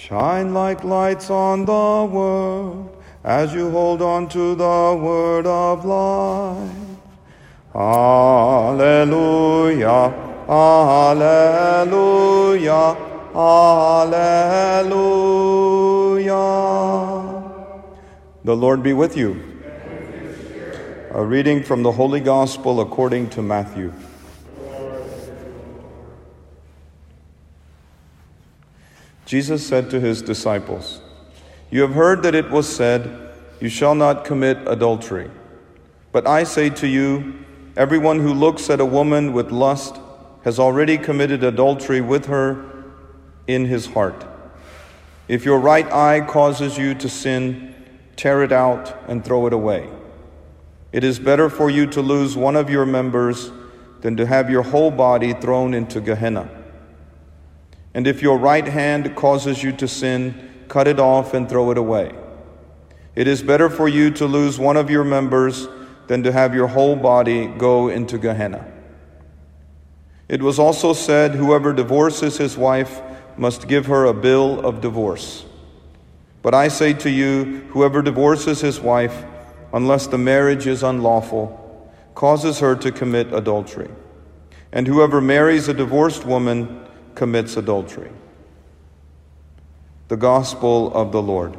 Shine like lights on the world as you hold on to the word of life. Alleluia, alleluia, alleluia. The Lord be with you. A reading from the Holy Gospel according to Matthew. Jesus said to his disciples, "You have heard that it was said, 'You shall not commit adultery.' But I say to you, everyone who looks at a woman with lust has already committed adultery with her in his heart. If your right eye causes you to sin, tear it out and throw it away. It is better for you to lose one of your members than to have your whole body thrown into Gehenna. And if your right hand causes you to sin, cut it off and throw it away. It is better for you to lose one of your members than to have your whole body go into Gehenna. It was also said, whoever divorces his wife must give her a bill of divorce. But I say to you, whoever divorces his wife, unless the marriage is unlawful, causes her to commit adultery. And whoever marries a divorced woman commits adultery." The Gospel of the Lord.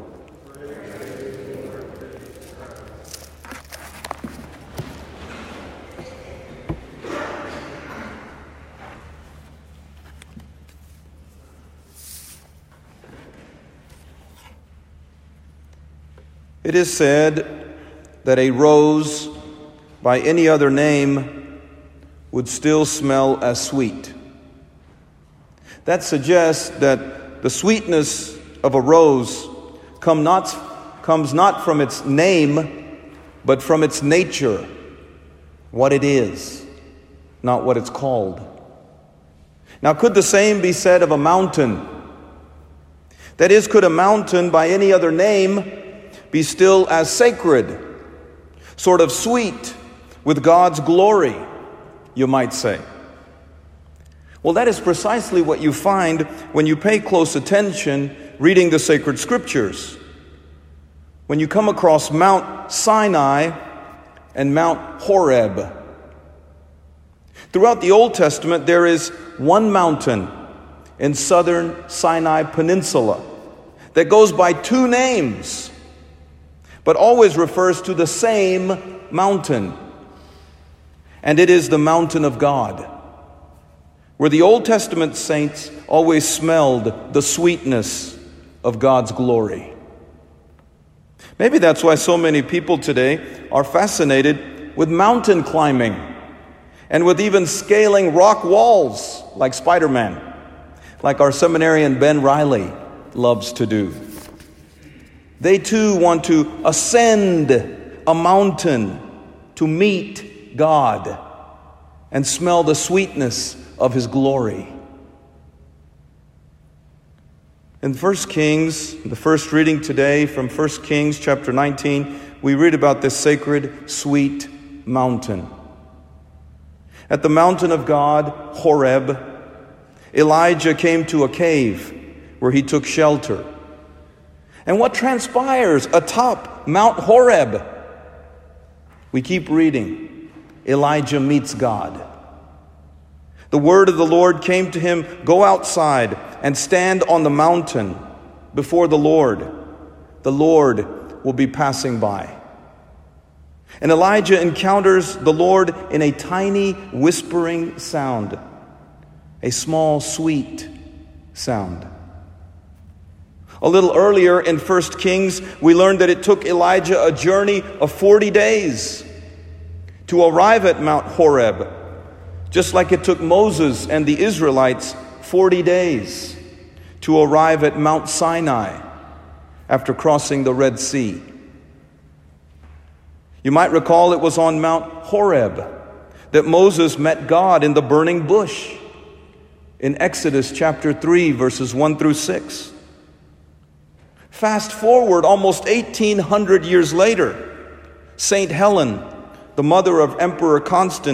It is said that a rose by any other name would still smell as sweet. That suggests that the sweetness of a rose comes not from its name, but from its nature, what it is, not what it's called. Now, could the same be said of a mountain? That is, could a mountain by any other name be still as sacred, sort of sweet, with God's glory, you might say? Well, that is precisely what you find when you pay close attention reading the sacred scriptures. When you come across Mount Sinai and Mount Horeb. Throughout the Old Testament, there is one mountain in southern Sinai Peninsula that goes by two names, but always refers to the same mountain. And it is the mountain of God, where the Old Testament saints always smelled the sweetness of God's glory. Maybe that's why so many people today are fascinated with mountain climbing and with even scaling rock walls like Spider-Man, like our seminarian Ben Riley loves to do. They too want to ascend a mountain to meet God and smell the sweetness of his glory. In 1 Kings, the first reading today from 1 Kings chapter 19, we read about this sacred, sweet mountain. At the mountain of God, Horeb, Elijah came to a cave where he took shelter. And what transpires atop Mount Horeb? We keep reading. Elijah meets God. The word of the Lord came to him, "Go outside and stand on the mountain before the Lord. The Lord will be passing by." And Elijah encounters the Lord in a tiny whispering sound, a small, sweet sound. A little earlier in 1 Kings, we learned that it took Elijah a journey of 40 days to arrive at Mount Horeb, just like it took Moses and the Israelites 40 days to arrive at Mount Sinai after crossing the Red Sea. You might recall it was on Mount Horeb that Moses met God in the burning bush in Exodus chapter 3, verses 1 through 6. Fast forward almost 1,800 years later, St. Helen, the mother of Emperor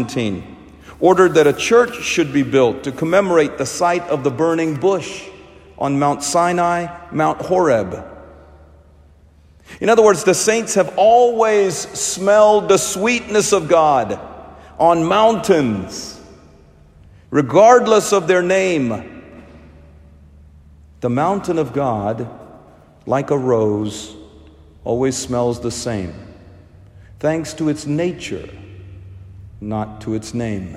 Constantine, ordered that a church should be built to commemorate the site of the burning bush on Mount Sinai, Mount Horeb. In other words, the saints have always smelled the sweetness of God on mountains, regardless of their name. The mountain of God, like a rose, always smells the same, thanks to its nature, not to its name.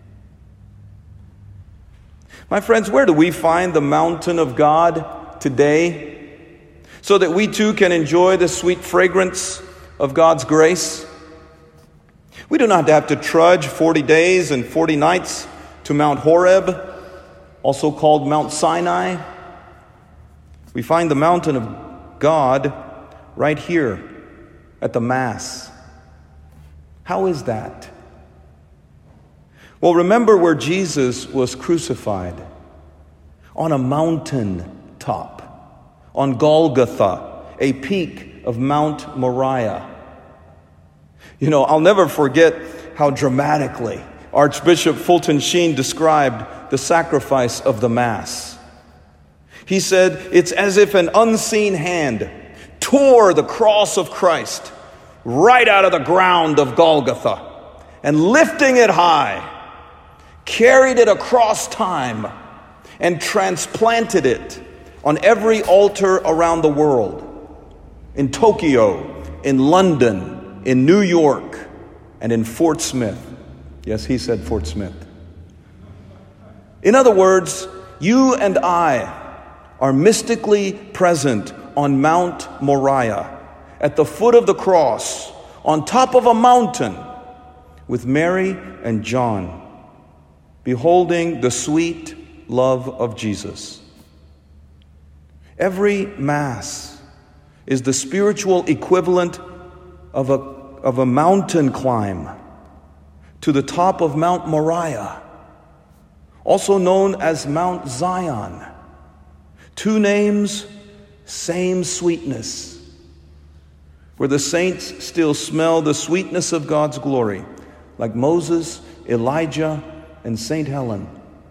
My friends, where do we find the mountain of God today, so that we too can enjoy the sweet fragrance of God's grace? We do not have to trudge 40 days and 40 nights to Mount Horeb, also called Mount Sinai. We find the mountain of God right here at the Mass. How is that? Well, remember where Jesus was crucified, on a mountain top, on Golgotha, a peak of Mount Moriah. You know, I'll never forget how dramatically Archbishop Fulton Sheen described the sacrifice of the Mass. He said, it's as if an unseen hand tore the cross of Christ right out of the ground of Golgotha and lifting it high, carried it across time and transplanted it on every altar around the world, in Tokyo, in London, in New York, and in Fort Smith. Yes, he said Fort Smith. In other words, you and I are mystically present on Mount Moriah, at the foot of the cross, on top of a mountain, with Mary and John, beholding the sweet love of Jesus. Every Mass is the spiritual equivalent of a mountain climb to the top of Mount Moriah, also known as Mount Zion. Two names, same sweetness, where the saints still smell the sweetness of God's glory, like Moses, Elijah, and St. Helen.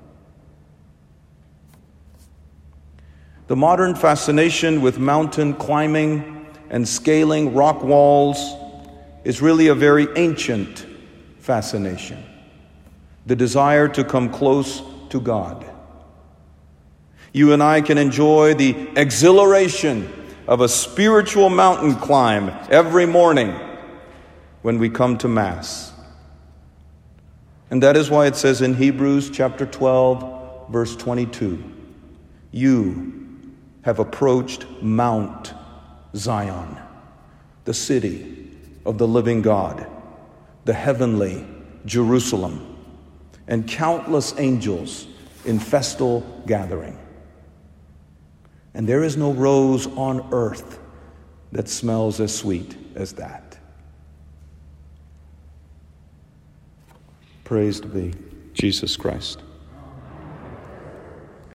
The modern fascination with mountain climbing and scaling rock walls is really a very ancient fascination. The desire to come close to God. You and I can enjoy the exhilaration of a spiritual mountain climb every morning when we come to Mass. And that is why it says in Hebrews chapter 12, verse 22, you have approached Mount Zion, the city of the living God, the heavenly Jerusalem, and countless angels in festal gathering. And there is no rose on earth that smells as sweet as that. Praise be Jesus Christ.